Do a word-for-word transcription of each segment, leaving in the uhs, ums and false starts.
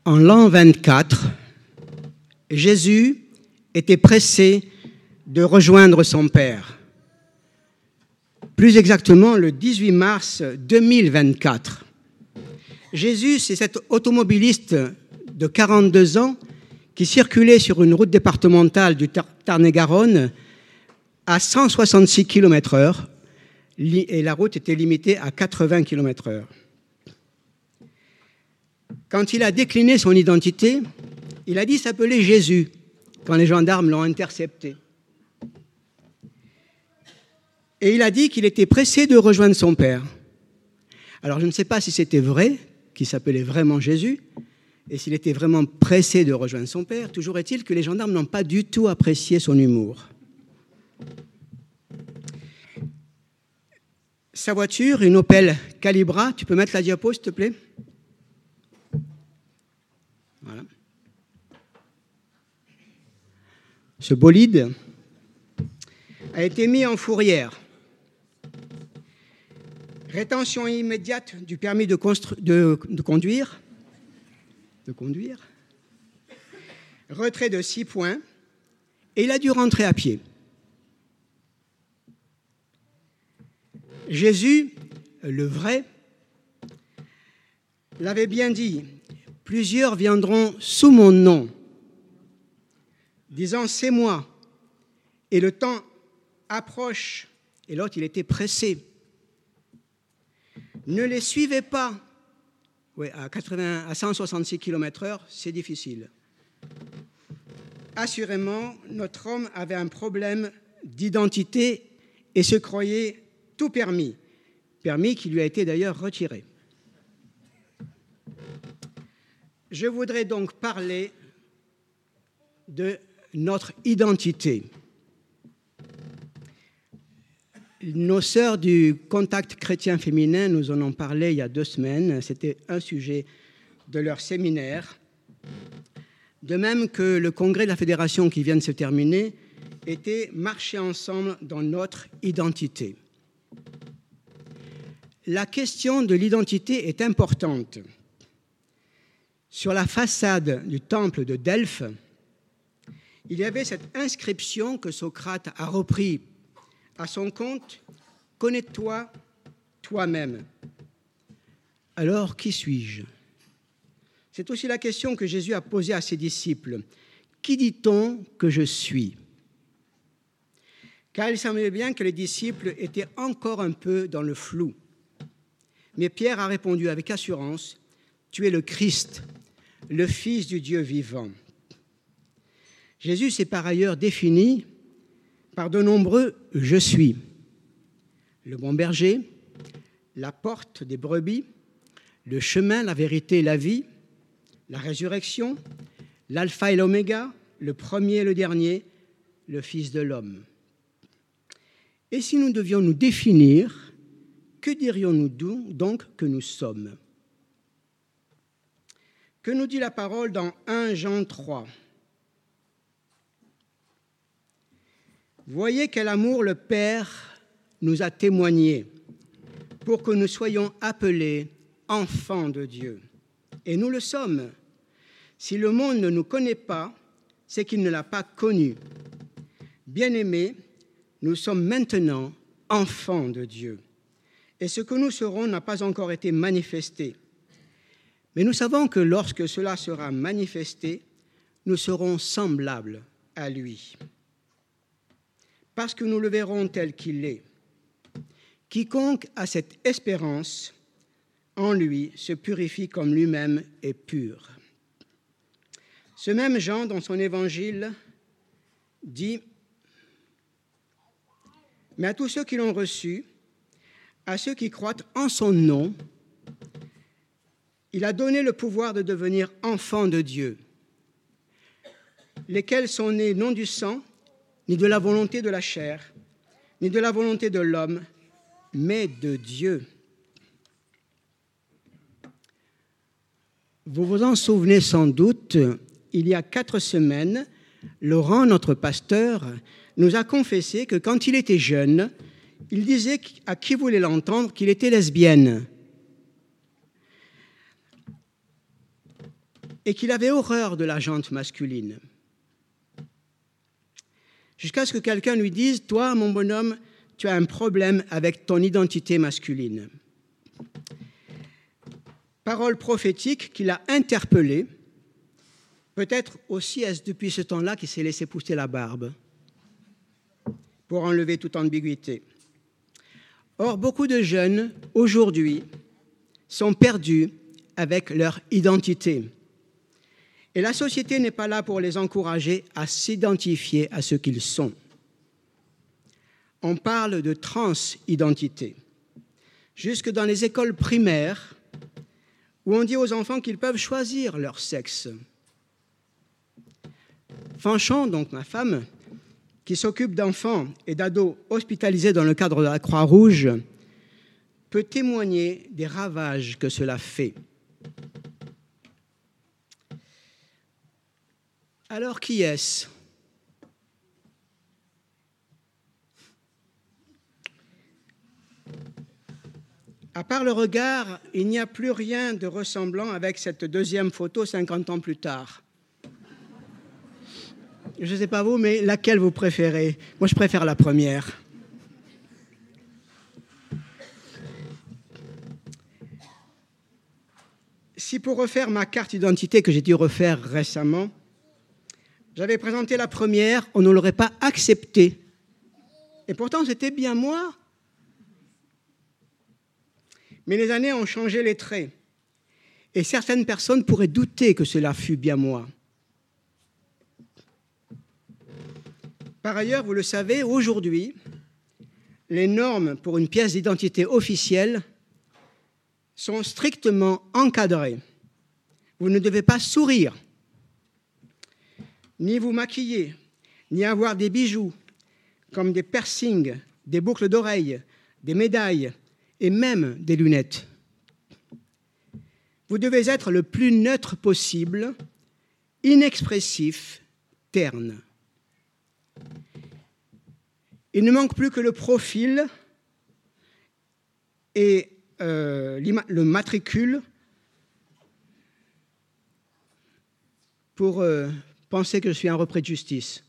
En l'an vingt-quatre, Jésus était pressé de rejoindre son Père. Plus exactement, le dix-huit mars deux mille vingt-quatre. Jésus, c'est cet automobiliste de quarante-deux ans qui circulait sur une route départementale du Tarn-et-Garonne à cent soixante-six kilomètres heure et la route était limitée à quatre-vingts kilomètres heure. Quand il a décliné son identité, il a dit s'appeler Jésus quand les gendarmes l'ont intercepté. Et il a dit qu'il était pressé de rejoindre son Père. Alors je ne sais pas si c'était vrai, qu'il s'appelait vraiment Jésus, et s'il était vraiment pressé de rejoindre son Père. Toujours est-il que les gendarmes n'ont pas du tout apprécié son humour. Sa voiture, une Opel Calibra, tu peux mettre la diapo s'il te plaît ? Voilà. Ce bolide a été mis en fourrière. Rétention immédiate du permis de, constru- de, de conduire. De conduire. Retrait de six points. Et il a dû rentrer à pied. Jésus, le vrai, l'avait bien dit. Plusieurs viendront sous mon nom, disant c'est moi. Et le temps approche. Et l'autre, il était pressé. Ne les suivez pas. Oui, à, quatre-vingts, à cent soixante-six kilomètres heure, c'est difficile. Assurément, notre homme avait un problème d'identité et se croyait tout permis. Permis qui lui a été d'ailleurs retiré. Je voudrais donc parler de notre identité. Nos sœurs du Contact chrétien féminin nous en ont parlé il y a deux semaines. C'était un sujet de leur séminaire. De même que le congrès de la fédération qui vient de se terminer était marcher ensemble dans notre identité. La question de l'identité est importante. Sur la façade du temple de Delphes, il y avait cette inscription que Socrate a repris à son compte « Connais-toi toi-même ». Alors, qui suis-je ? C'est aussi la question que Jésus a posée à ses disciples. Qui dit-on que je suis ? Car il semblait bien que les disciples étaient encore un peu dans le flou. Mais Pierre a répondu avec assurance « Tu es le Christ, le Fils du Dieu vivant ». Jésus s'est par ailleurs défini par de nombreux « je suis ». Le bon berger, la porte des brebis, le chemin, la vérité, la vie, la résurrection, l'alpha et l'oméga, le premier et le dernier, le Fils de l'homme. Et si nous devions nous définir, que dirions-nous donc que nous sommes ? Que nous dit la parole dans un Jean trois ? Voyez quel amour le Père nous a témoigné pour que nous soyons appelés enfants de Dieu. Et nous le sommes. Si le monde ne nous connaît pas, c'est qu'il ne l'a pas connu. Bien-aimés, nous sommes maintenant enfants de Dieu. Et ce que nous serons n'a pas encore été manifesté. Mais nous savons que lorsque cela sera manifesté, nous serons semblables à lui. Parce que nous le verrons tel qu'il est. Quiconque a cette espérance en lui se purifie comme lui-même est pur. Ce même Jean, dans son évangile, dit « Mais à tous ceux qui l'ont reçu, à ceux qui croient en son nom, il a donné le pouvoir de devenir enfants de Dieu, lesquels sont nés non du sang, ni de la volonté de la chair, ni de la volonté de l'homme, mais de Dieu. » Vous vous en souvenez sans doute, il y a quatre semaines, Laurent, notre pasteur, nous a confessé que quand il était jeune, il disait à qui voulait l'entendre qu'il était lesbienne. et qu'il avait horreur de la jante masculine. Jusqu'à ce que quelqu'un lui dise « Toi, mon bonhomme, tu as un problème avec ton identité masculine. » Parole prophétique qui l'a interpellé. Peut-être aussi est-ce depuis ce temps-là qu'il s'est laissé pousser la barbe pour enlever toute ambiguïté. Or, beaucoup de jeunes, aujourd'hui, sont perdus avec leur identité. Et la société n'est pas là pour les encourager à s'identifier à ce qu'ils sont. On parle de transidentité. Jusque dans les écoles primaires, où on dit aux enfants qu'ils peuvent choisir leur sexe. Fanchon, donc ma femme, qui s'occupe d'enfants et d'ados hospitalisés dans le cadre de la Croix-Rouge, peut témoigner des ravages que cela fait. Alors qui est-ce ? À part le regard, il n'y a plus rien de ressemblant avec cette deuxième photo cinquante ans plus tard. Je ne sais pas vous, mais laquelle vous préférez ? Moi, je préfère la première. Si pour refaire ma carte d'identité que j'ai dû refaire récemment, j'avais présenté la première, on ne l'aurait pas acceptée. Et pourtant, c'était bien moi. Mais les années ont changé les traits. Et certaines personnes pourraient douter que cela fût bien moi. Par ailleurs, vous le savez, aujourd'hui, les normes pour une pièce d'identité officielle sont strictement encadrées. Vous ne devez pas sourire, ni vous maquiller, ni avoir des bijoux, comme des piercings, des boucles d'oreilles, des médailles et même des lunettes. Vous devez être le plus neutre possible, inexpressif, terne. Il ne manque plus que le profil et euh, le matricule pour euh, penser que je suis un repris de justice.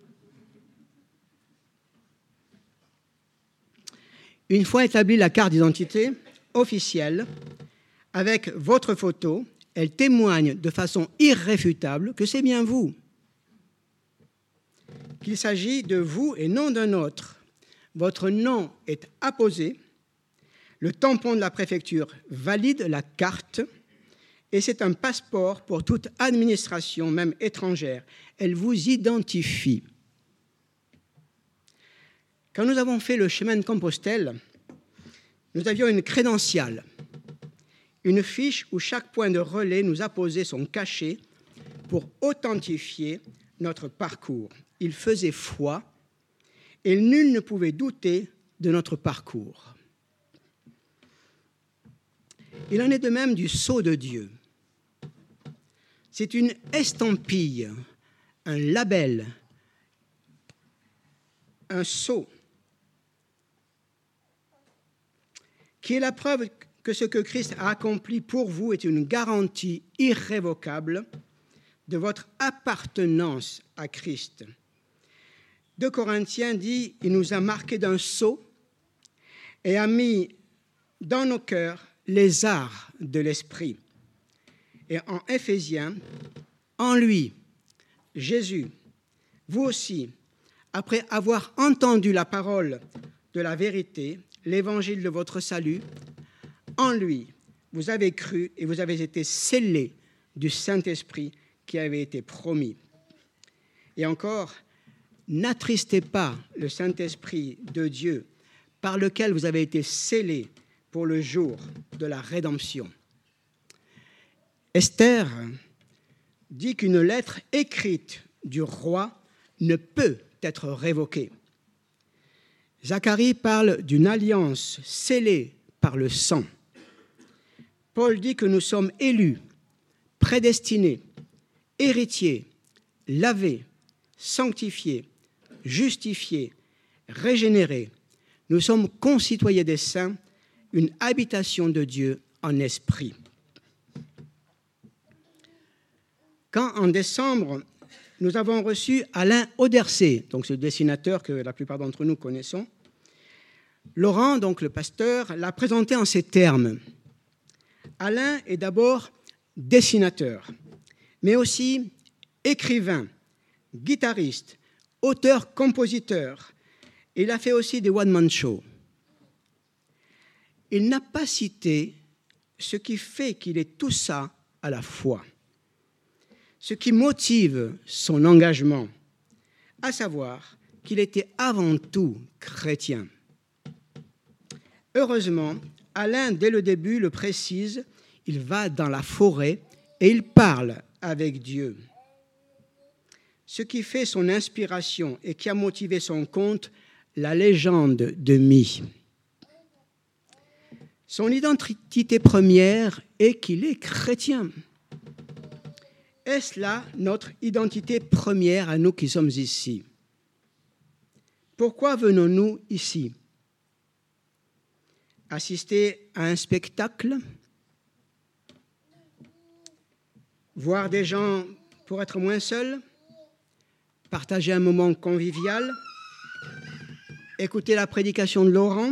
Une fois établie la carte d'identité officielle, avec votre photo, elle témoigne de façon irréfutable que c'est bien vous, qu'il s'agit de vous et non d'un autre. Votre nom est apposé, le tampon de la préfecture valide la carte et c'est un passeport pour toute administration, même étrangère. Elle vous identifie. Quand nous avons fait le chemin de Compostelle, nous avions une crédentiale, une fiche où chaque point de relais nous apposait son cachet pour authentifier notre parcours. Il faisait foi et nul ne pouvait douter de notre parcours. Il en est de même du sceau de Dieu. C'est une estampille, un label, un sceau qui est la preuve que ce que Christ a accompli pour vous est une garantie irrévocable de votre appartenance à Christ. deux Corinthiens dit « Il nous a marqués d'un sceau et a mis dans nos cœurs les arts de l'esprit. » Et en Éphésiens, en lui, Jésus, vous aussi, après avoir entendu la parole de la vérité, l'évangile de votre salut, en lui, vous avez cru et vous avez été scellés du Saint-Esprit qui avait été promis. Et encore, n'attristez pas le Saint-Esprit de Dieu par lequel vous avez été scellés pour le jour de la rédemption. Esther dit qu'une lettre écrite du roi ne peut être révoquée. Zacharie parle d'une alliance scellée par le sang. Paul dit que nous sommes élus, prédestinés, héritiers, lavés, sanctifiés, justifiés, régénérés. Nous sommes concitoyens des saints, une habitation de Dieu en esprit. quand en décembre, nous avons reçu Alain Audercé, donc ce dessinateur que la plupart d'entre nous connaissons, Laurent, donc le pasteur, l'a présenté en ces termes. Alain est d'abord dessinateur, mais aussi écrivain, guitariste, auteur-compositeur. Il a fait aussi des one-man shows. Il n'a pas cité ce qui fait qu'il est tout ça à la fois, ce qui motive son engagement, à savoir qu'il était avant tout chrétien. Heureusement, Alain, dès le début, le précise, il va dans la forêt et il parle avec Dieu. Ce qui fait son inspiration et qui a motivé son conte, la légende de My. Son identité première est qu'il est chrétien. Est-ce là notre identité première à nous qui sommes ici? Pourquoi venons-nous ici? Assister à un spectacle? Voir des gens pour être moins seuls? Partager un moment convivial? Écouter la prédication de Laurent?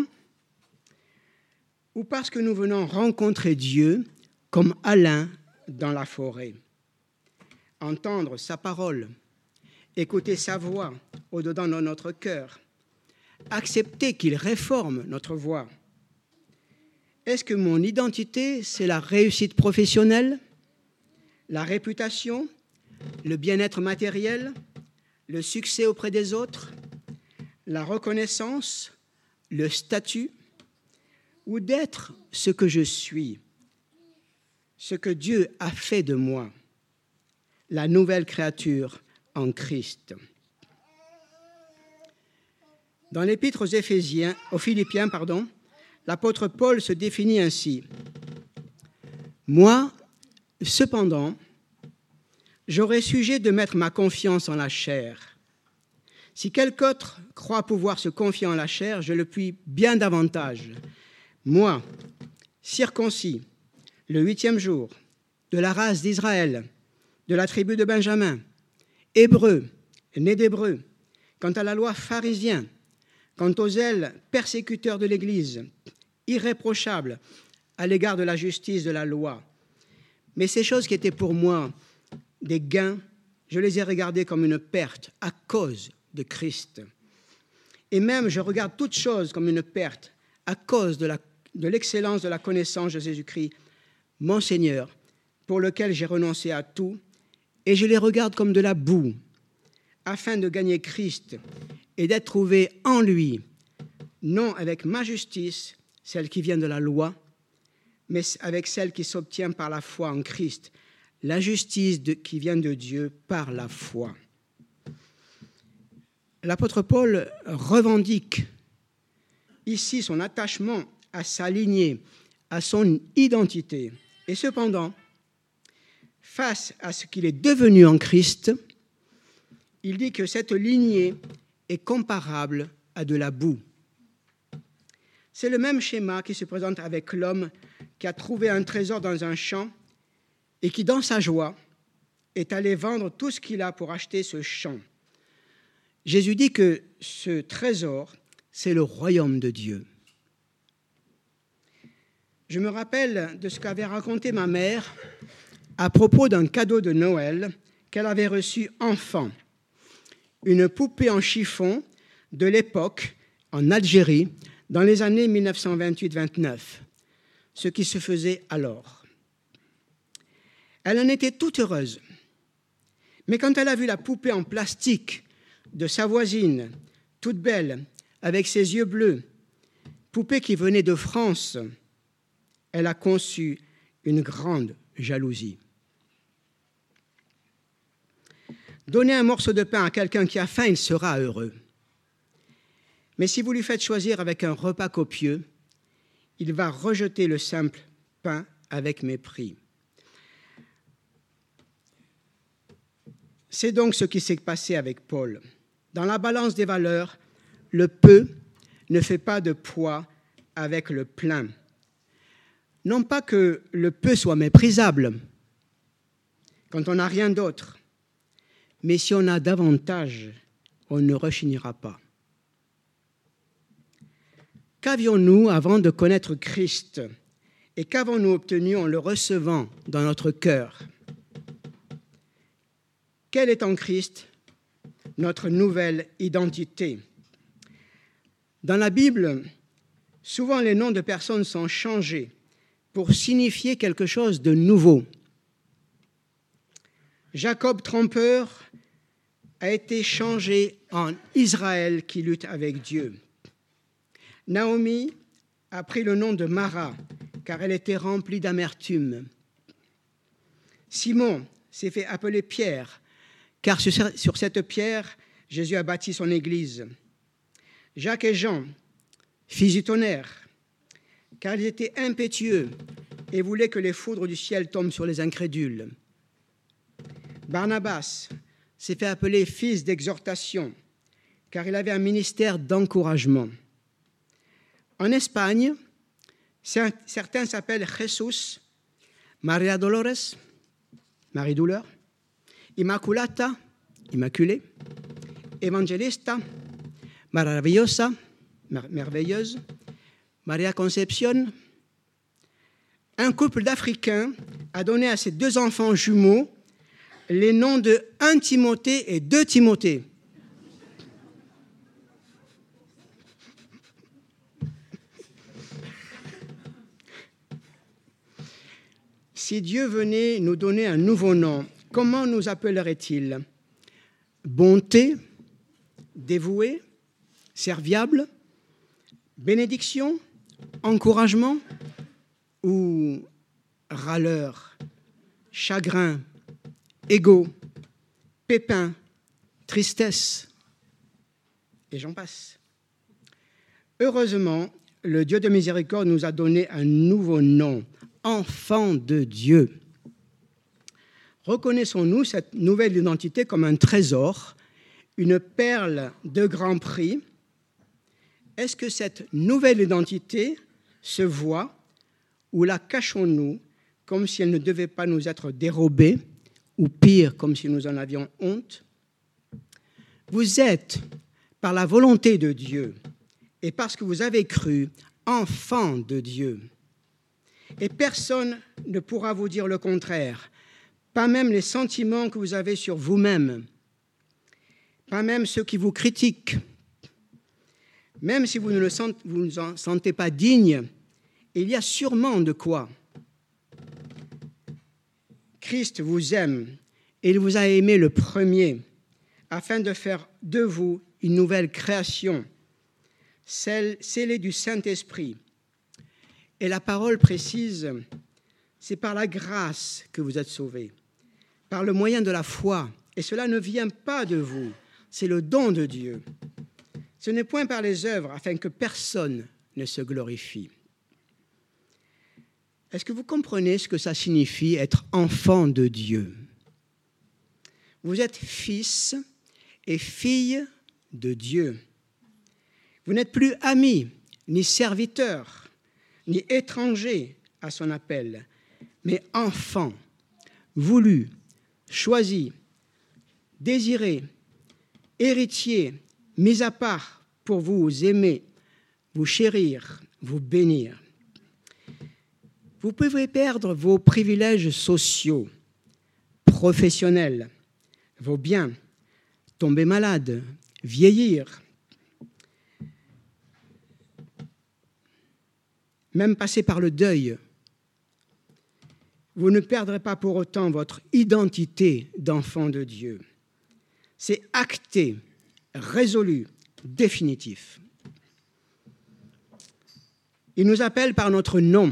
Ou parce que nous venons rencontrer Dieu comme Alain dans la forêt? Entendre sa parole, écouter sa voix au-dedans de notre cœur, accepter qu'il réforme notre voix. Est-ce que mon identité, c'est la réussite professionnelle, la réputation, le bien-être matériel, le succès auprès des autres, la reconnaissance, le statut, ou d'être ce que je suis, ce que Dieu a fait de moi, la nouvelle créature en Christ. Dans l'épître aux Éphésiens, aux Philippiens, pardon, l'apôtre Paul se définit ainsi. Moi, cependant, j'aurais sujet de mettre ma confiance en la chair. Si quelque autre croit pouvoir se confier en la chair, je le puis bien davantage. Moi, circoncis, le huitième jour, de la race d'Israël, de la tribu de Benjamin, hébreu, né d'hébreu, quant à la loi pharisien, quant aux zèles persécuteurs de l'Église, irréprochable à l'égard de la justice de la loi. Mais ces choses qui étaient pour moi des gains, je les ai regardées comme une perte à cause de Christ. Et même, je regarde toutes choses comme une perte à cause de, la, de l'excellence de la connaissance de Jésus-Christ, mon Seigneur, pour lequel j'ai renoncé à tout, et je les regarde comme de la boue, afin de gagner Christ et d'être trouvé en lui, non avec ma justice, celle qui vient de la loi, mais avec celle qui s'obtient par la foi en Christ, la justice de, qui vient de Dieu par la foi. L'apôtre Paul revendique ici son attachement à sa lignée, à son identité. Et cependant, face à ce qu'il est devenu en Christ, il dit que cette lignée est comparable à de la boue. C'est le même schéma qui se présente avec l'homme qui a trouvé un trésor dans un champ et qui, dans sa joie, est allé vendre tout ce qu'il a pour acheter ce champ. Jésus dit que ce trésor, c'est le royaume de Dieu. Je me rappelle de ce qu'avait raconté ma mère à propos d'un cadeau de Noël qu'elle avait reçu enfant. Une poupée en chiffon de l'époque, en Algérie, dans les années mille neuf cent vingt-huit vingt-neuf, ce qui se faisait alors. Elle en était toute heureuse. Mais quand elle a vu la poupée en plastique de sa voisine, toute belle, avec ses yeux bleus, poupée qui venait de France, elle a conçu une grande jalousie. Donnez un morceau de pain à quelqu'un qui a faim, il sera heureux. Mais si vous lui faites choisir avec un repas copieux, il va rejeter le simple pain avec mépris. C'est donc ce qui s'est passé avec Paul. Dans la balance des valeurs, le peu ne fait pas de poids avec le plein. Non pas que le peu soit méprisable, quand on n'a rien d'autre. Mais si on a davantage, on ne rechignera pas. Qu'avions-nous avant de connaître Christ et qu'avons-nous obtenu en le recevant dans notre cœur? Quelle est en Christ notre nouvelle identité? Dans la Bible, souvent les noms de personnes sont changés pour signifier quelque chose de nouveau. Jacob trompeur a été changé en Israël qui lutte avec Dieu. Naomi a pris le nom de Mara, car elle était remplie d'amertume. Simon s'est fait appeler Pierre, car sur cette pierre, Jésus a bâti son Église. Jacques et Jean, fils du tonnerre, car ils étaient impétueux et voulaient que les foudres du ciel tombent sur les incrédules. Barnabas s'est fait appeler fils d'exhortation, car il avait un ministère d'encouragement. En Espagne, certains s'appellent Jesús, María Dolores, Marie-Douleur, Immaculata, Immaculée, Evangelista, Maravillosa, merveilleuse, Maria Concepción. Un couple d'Africains a donné à ses deux enfants jumeaux les noms de un Timothée et deux Timothée. Si Dieu venait nous donner un nouveau nom, comment nous appellerait-il? Bonté, dévoué, serviable, bénédiction, encouragement ou râleur, chagrin, égo, pépin, tristesse, et j'en passe. Heureusement, le Dieu de miséricorde nous a donné un nouveau nom, enfant de Dieu. Reconnaissons-nous cette nouvelle identité comme un trésor, une perle de grand prix? Est-ce que cette nouvelle identité se voit ou la cachons-nous comme si elle ne devait pas nous être dérobée ou pire, comme si nous en avions honte? Vous êtes, par la volonté de Dieu et parce que vous avez cru, enfants de Dieu. Et personne ne pourra vous dire le contraire, pas même les sentiments que vous avez sur vous-même, pas même ceux qui vous critiquent. Même si vous ne le sentez, vous ne en sentez pas digne, il y a sûrement de quoi. Christ vous aime et il vous a aimé le premier, afin de faire de vous une nouvelle création, celle scellée du Saint-Esprit. Et la parole précise, c'est par la grâce que vous êtes sauvés, par le moyen de la foi. Et cela ne vient pas de vous, c'est le don de Dieu. Ce n'est point par les œuvres, afin que personne ne se glorifie. Est-ce que vous comprenez ce que ça signifie être enfant de Dieu? Vous êtes fils et filles de Dieu. Vous n'êtes plus amis, ni serviteurs, ni étrangers à son appel, mais enfants, voulus, choisis, désirés, héritiers, mis à part pour vous aimer, vous chérir, vous bénir. Vous pouvez perdre vos privilèges sociaux, professionnels, vos biens, tomber malade, vieillir, même passer par le deuil. Vous ne perdrez pas pour autant votre identité d'enfant de Dieu. C'est acté, résolu, définitif. Il nous appelle par notre nom.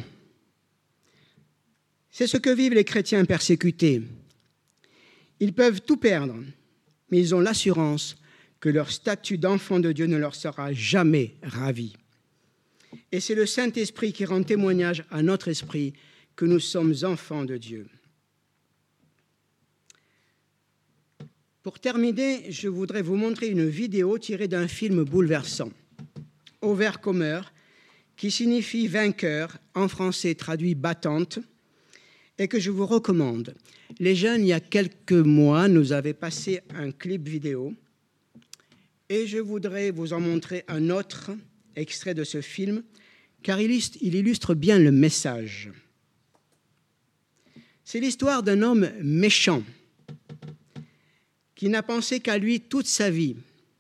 C'est ce que vivent les chrétiens persécutés. Ils peuvent tout perdre, mais ils ont l'assurance que leur statut d'enfant de Dieu ne leur sera jamais ravi. Et c'est le Saint-Esprit qui rend témoignage à notre esprit que nous sommes enfants de Dieu. Pour terminer, je voudrais vous montrer une vidéo tirée d'un film bouleversant, Overcomer, qui signifie vainqueur, en français traduit battante, et que je vous recommande. Les jeunes, il y a quelques mois, nous avaient passé un clip vidéo et je voudrais vous en montrer un autre extrait de ce film, car il illustre, il illustre bien le message. C'est l'histoire d'un homme méchant qui n'a pensé qu'à lui toute sa vie,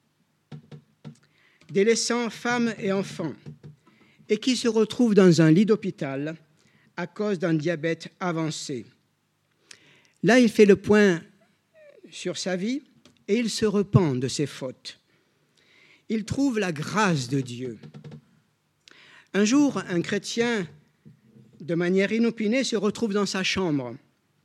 délaissant femme et enfants, et qui se retrouve dans un lit d'hôpital à cause d'un diabète avancé. Là, il fait le point sur sa vie et il se repent de ses fautes. Il trouve la grâce de Dieu. Un jour, un chrétien, de manière inopinée, se retrouve dans sa chambre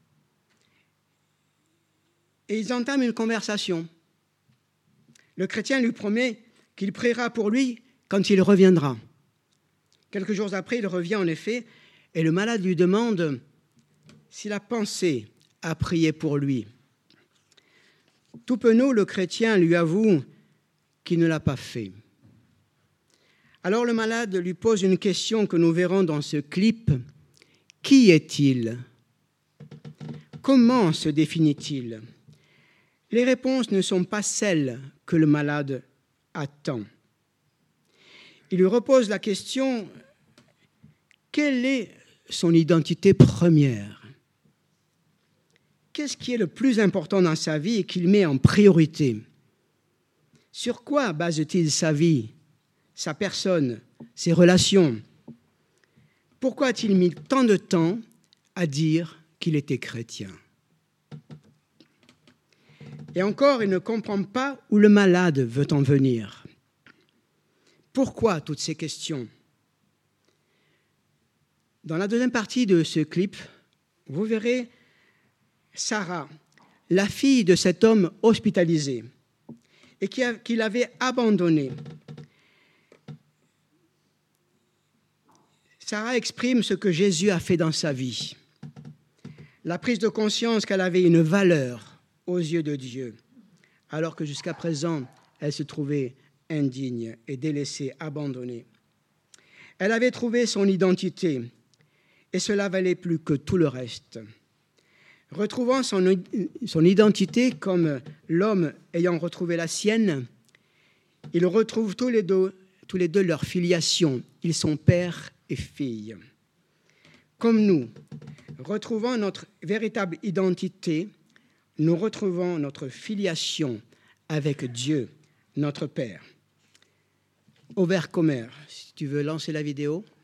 et ils entament une conversation. Le chrétien lui promet qu'il priera pour lui quand il reviendra. Quelques jours après, il revient en effet, et le malade lui demande s'il a pensé à prier pour lui. Tout penaud, le chrétien lui avoue qu'il ne l'a pas fait. Alors le malade lui pose une question que nous verrons dans ce clip. Qui est-il? Comment se définit-il? Les réponses ne sont pas celles que le malade attend. Il lui repose la question, quelle est son identité première? Qu'est-ce qui est le plus important dans sa vie et qu'il met en priorité? Sur quoi base-t-il sa vie, sa personne, ses relations? Pourquoi a-t-il mis tant de temps à dire qu'il était chrétien? Et encore, il ne comprend pas où le malade veut en venir. Pourquoi toutes ces questions? Dans la deuxième partie de ce clip, vous verrez Sarah, la fille de cet homme hospitalisé et qui, a, qui l'avait abandonné. Sarah exprime ce que Jésus a fait dans sa vie. La prise de conscience qu'elle avait une valeur aux yeux de Dieu, alors que jusqu'à présent, elle se trouvait indigne et délaissée, abandonnée. Elle avait trouvé son identité et cela valait plus que tout le reste. Retrouvant son, son identité comme l'homme ayant retrouvé la sienne, ils retrouvent tous les deux, tous les deux leur filiation. Ils sont père et fille. Comme nous, retrouvant notre véritable identité, nous retrouvons notre filiation avec Dieu, notre Père. Aubert Commer, si tu veux lancer la vidéo.